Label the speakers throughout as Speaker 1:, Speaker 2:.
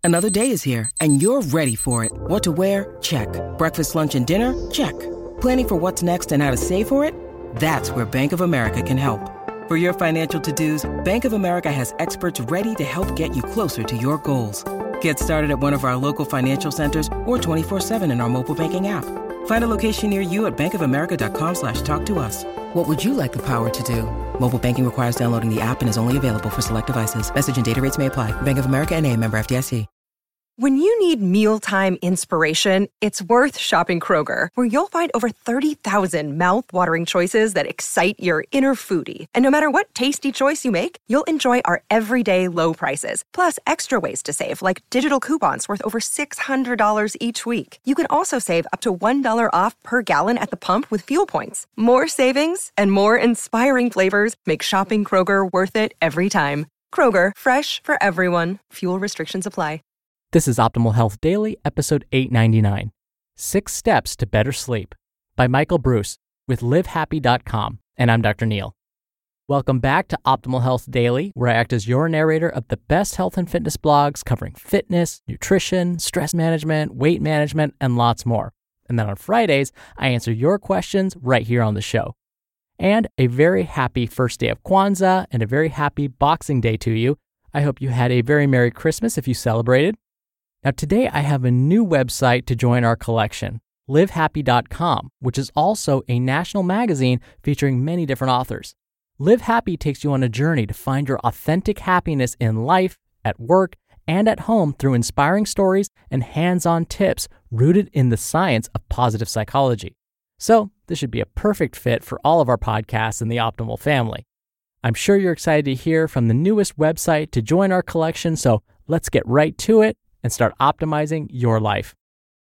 Speaker 1: Another day is here, and you're ready for it. What to wear? Check. Breakfast, lunch, and dinner? Check. Planning for what's next and how to save for it? That's where Bank of America can help. For your financial to-dos, Bank of America has experts ready to help get you closer to your goals. Get started at one of our local financial centers or 24/7 in our mobile banking app. Find a location near you at bankofamerica.com/talktous. What would you like the power to do? Mobile banking requires downloading the app and is only available for select devices. Message and data rates may apply. Bank of America N.A., member FDIC.
Speaker 2: When you need mealtime inspiration, it's worth shopping Kroger, where you'll find over 30,000 mouth-watering choices that excite your inner foodie. And no matter what tasty choice you make, you'll enjoy our everyday low prices, plus extra ways to save, like digital coupons worth over $600 each week. You can also save up to $1 off per gallon at the pump with fuel points. More savings and more inspiring flavors make shopping Kroger worth it every time. Kroger, fresh for everyone. Fuel restrictions apply.
Speaker 3: This is Optimal Health Daily, episode 899, 6 Steps to Better Sleep by Michael Breus with LiveHappy.com, and I'm Dr. Neil. Welcome back to Optimal Health Daily, where I act as your narrator of the best health and fitness blogs covering fitness, nutrition, stress management, weight management, and lots more. And then on Fridays, I answer your questions right here on the show. And a very happy first day of Kwanzaa and a very happy Boxing Day to you. I hope you had a very Merry Christmas if you celebrated. Now today I have a new website to join our collection, LiveHappy.com, which is also a national magazine featuring many different authors. Live Happy takes you on a journey to find your authentic happiness in life, at work, and at home through inspiring stories and hands-on tips rooted in the science of positive psychology. So this should be a perfect fit for all of our podcasts in the Optimal family. I'm sure you're excited to hear from the newest website to join our collection, so let's get right to it and start optimizing your life.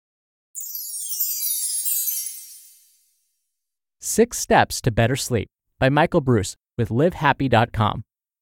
Speaker 3: 6 Steps to Better Sleep by Michael Breus with LiveHappy.com.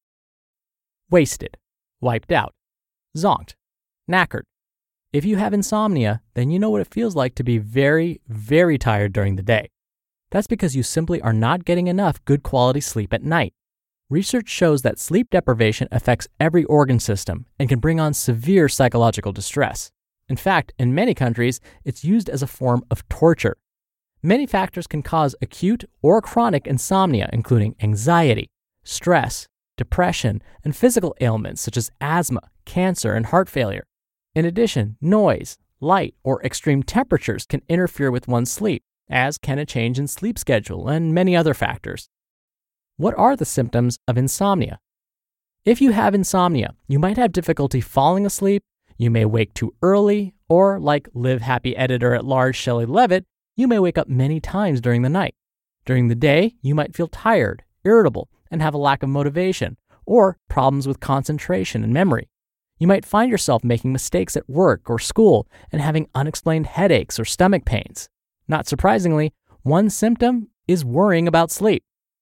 Speaker 3: Wasted, wiped out, zonked, knackered. If you have insomnia, then you know what it feels like to be very, very tired during the day. That's because you simply are not getting enough good quality sleep at night. Research shows that sleep deprivation affects every organ system and can bring on severe psychological distress. In fact, in many countries, it's used as a form of torture. Many factors can cause acute or chronic insomnia, including anxiety, stress, depression, and physical ailments such as asthma, cancer, and heart failure. In addition, noise, light, or extreme temperatures can interfere with one's sleep, as can a change in sleep schedule and many other factors. What are the symptoms of insomnia? If you have insomnia, you might have difficulty falling asleep, you may wake too early, or like Live Happy editor-at-large Shelley Levitt, you may wake up many times during the night. During the day, you might feel tired, irritable, and have a lack of motivation, or problems with concentration and memory. You might find yourself making mistakes at work or school and having unexplained headaches or stomach pains. Not surprisingly, one symptom is worrying about sleep.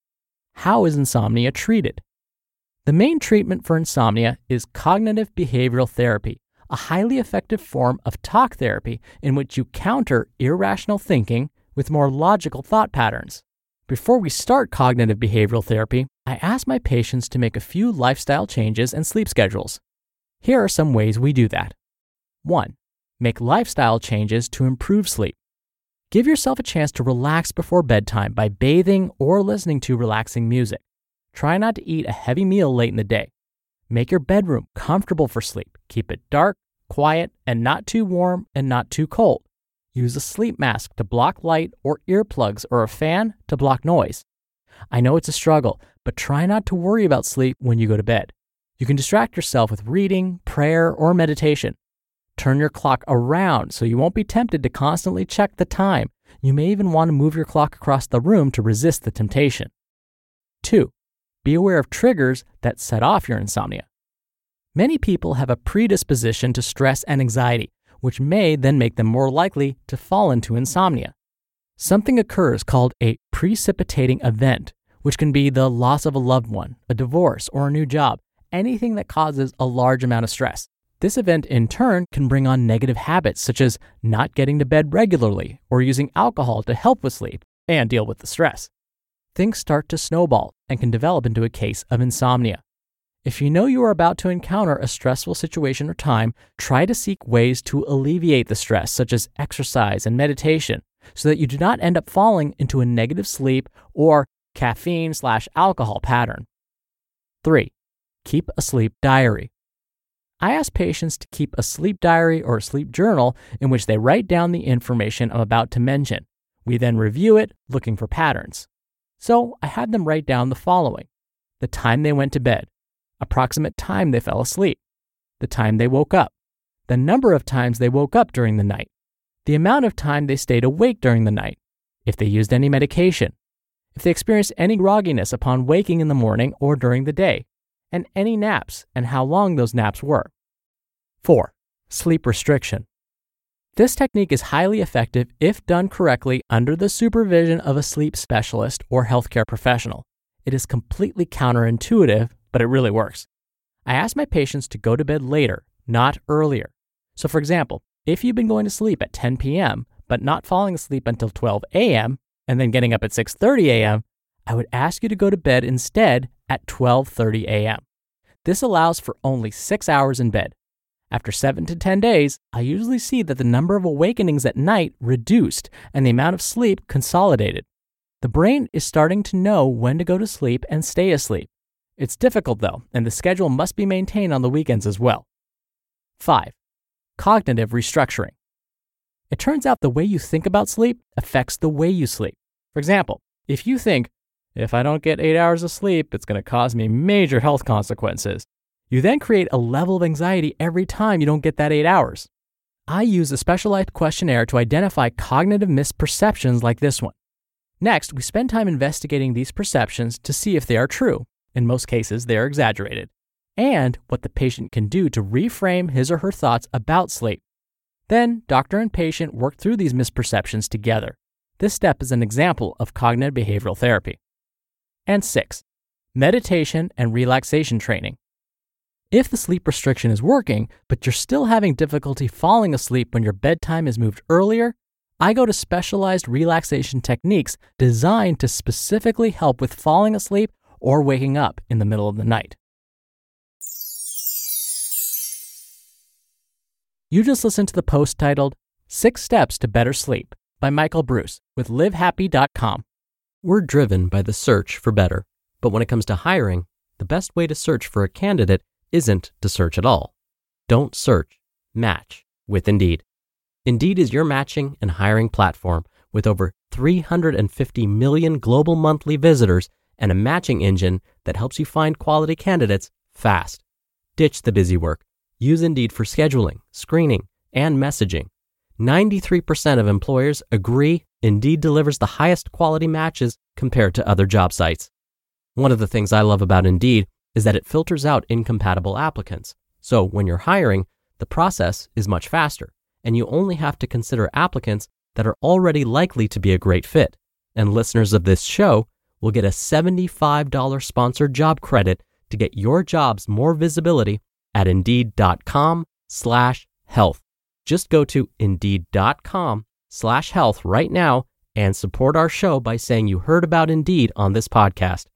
Speaker 3: How is insomnia treated? The main treatment for insomnia is cognitive behavioral therapy, a highly effective form of talk therapy in which you counter irrational thinking with more logical thought patterns. Before we start cognitive behavioral therapy, I ask my patients to make a few lifestyle changes and sleep schedules. Here are some ways we do that. 1. Make lifestyle changes to improve sleep. Give yourself a chance to relax before bedtime by bathing or listening to relaxing music. Try not to eat a heavy meal late in the day. Make your bedroom comfortable for sleep. Keep it dark, quiet, and not too warm and not too cold. Use a sleep mask to block light or earplugs or a fan to block noise. I know it's a struggle, but try not to worry about sleep when you go to bed. You can distract yourself with reading, prayer, or meditation. Turn your clock around so you won't be tempted to constantly check the time. You may even want to move your clock across the room to resist the temptation. 2. Be aware of triggers that set off your insomnia. Many people have a predisposition to stress and anxiety, which may then make them more likely to fall into insomnia. Something occurs called a precipitating event, which can be the loss of a loved one, a divorce, or a new job, anything that causes a large amount of stress. This event, in turn, can bring on negative habits such as not getting to bed regularly or using alcohol to help with sleep and deal with the stress. Things start to snowball and can develop into a case of insomnia. If you know you are about to encounter a stressful situation or time, try to seek ways to alleviate the stress, such as exercise and meditation, so that you do not end up falling into a negative sleep or caffeine/alcohol pattern. 3. Keep a sleep diary. I ask patients to keep a sleep diary or a sleep journal in which they write down the information I'm about to mention. We then review it, looking for patterns. So I had them write down the following: the time they went to bed, approximate time they fell asleep, the time they woke up, the number of times they woke up during the night, the amount of time they stayed awake during the night, if they used any medication, if they experienced any grogginess upon waking in the morning or during the day, and any naps and how long those naps were. 4. Sleep restriction. This technique is highly effective if done correctly under the supervision of a sleep specialist or healthcare professional. It is completely counterintuitive, but it really works. I ask my patients to go to bed later, not earlier. So for example, if you've been going to sleep at 10 p.m., but not falling asleep until 12 a.m., and then getting up at 6:30 a.m., I would ask you to go to bed instead at 12:30 a.m. This allows for only 6 hours in bed. After 7 to 10 days, I usually see that the number of awakenings at night reduced and the amount of sleep consolidated. The brain is starting to know when to go to sleep and stay asleep. It's difficult though, and the schedule must be maintained on the weekends as well. 5. Cognitive restructuring. It turns out the way you think about sleep affects the way you sleep. For example, if you think, if I don't get 8 hours of sleep, it's going to cause me major health consequences, you then create a level of anxiety every time you don't get that 8 hours. I use a specialized questionnaire to identify cognitive misperceptions like this one. Next, we spend time investigating these perceptions to see if they are true. In most cases, they are exaggerated, and what the patient can do to reframe his or her thoughts about sleep. Then, doctor and patient work through these misperceptions together. This step is an example of cognitive behavioral therapy. And 6, meditation and relaxation training. If the sleep restriction is working, but you're still having difficulty falling asleep when your bedtime is moved earlier, I go to specialized relaxation techniques designed to specifically help with falling asleep or waking up in the middle of the night. You just listened to the post titled 6 Steps to Better Sleep by Michael Breus with LiveHappy.com. We're driven by the search for better, but when it comes to hiring, the best way to search for a candidate isn't to search at all. Don't search, match with Indeed. Indeed is your matching and hiring platform with over 350 million global monthly visitors and a matching engine that helps you find quality candidates fast. Ditch the busy work. Use Indeed for scheduling, screening, and messaging. 93% of employers agree Indeed delivers the highest quality matches compared to other job sites. One of the things I love about Indeed is that it filters out incompatible applicants. So when you're hiring, the process is much faster, and you only have to consider applicants that are already likely to be a great fit. And listeners of this show will get a $75 sponsored job credit to get your jobs more visibility at Indeed.com/health. Just go to Indeed.com/health right now and support our show by saying you heard about Indeed on this podcast.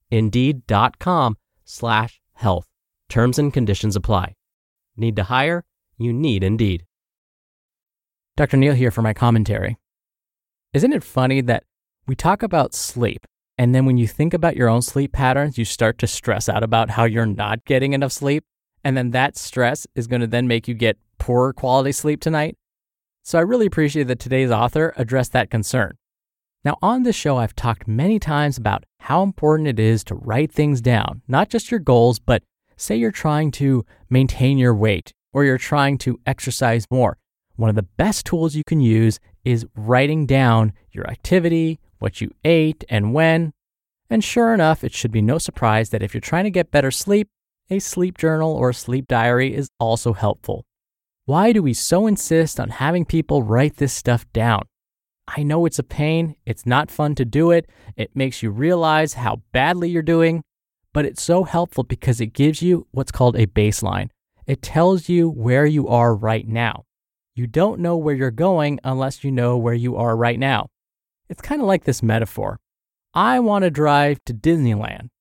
Speaker 3: Indeed.com/health. Terms and conditions apply. Need to hire? You need Indeed. Dr. Neal here for my commentary. Isn't it funny that we talk about sleep, and then when you think about your own sleep patterns, you start to stress out about how you're not getting enough sleep, and then that stress is going to then make you get poorer quality sleep tonight? So I really appreciate that today's author addressed that concern. Now, on this show, I've talked many times about how important it is to write things down, not just your goals, but say you're trying to maintain your weight or you're trying to exercise more. One of the best tools you can use is writing down your activity, what you ate, and when. And sure enough, it should be no surprise that if you're trying to get better sleep, a sleep journal or a sleep diary is also helpful. Why do we so insist on having people write this stuff down? I know it's a pain, it's not fun to do it, it makes you realize how badly you're doing, but it's so helpful because it gives you what's called a baseline. It tells you where you are right now. You don't know where you're going unless you know where you are right now. It's kind of like this metaphor. I want to drive to Disneyland,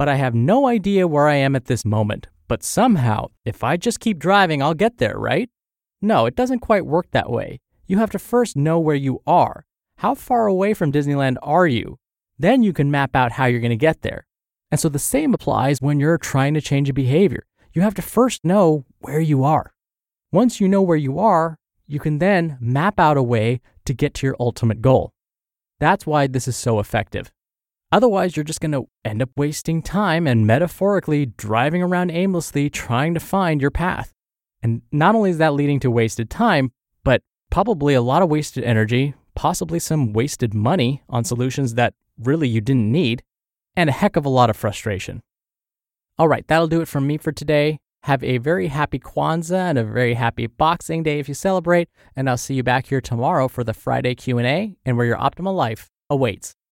Speaker 3: but I have no idea where I am at this moment. But somehow, if I just keep driving, I'll get there, right? No, it doesn't quite work that way. You have to first know where you are. How far away from Disneyland are you? Then you can map out how you're going to get there. And so the same applies when you're trying to change a behavior. You have to first know where you are. Once you know where you are, you can then map out a way to get to your ultimate goal. That's why this is so effective. Otherwise, you're just going to end up wasting time and metaphorically driving around aimlessly trying to find your path. And not only is that leading to wasted time, but probably a lot of wasted energy, possibly some wasted money on solutions that really you didn't need, and a heck of a lot of frustration. All right, that'll do it from me for today. Have a very happy Kwanzaa and a very happy Boxing Day if you celebrate, and I'll see you back here tomorrow for the Friday Q&A and where your optimal life awaits.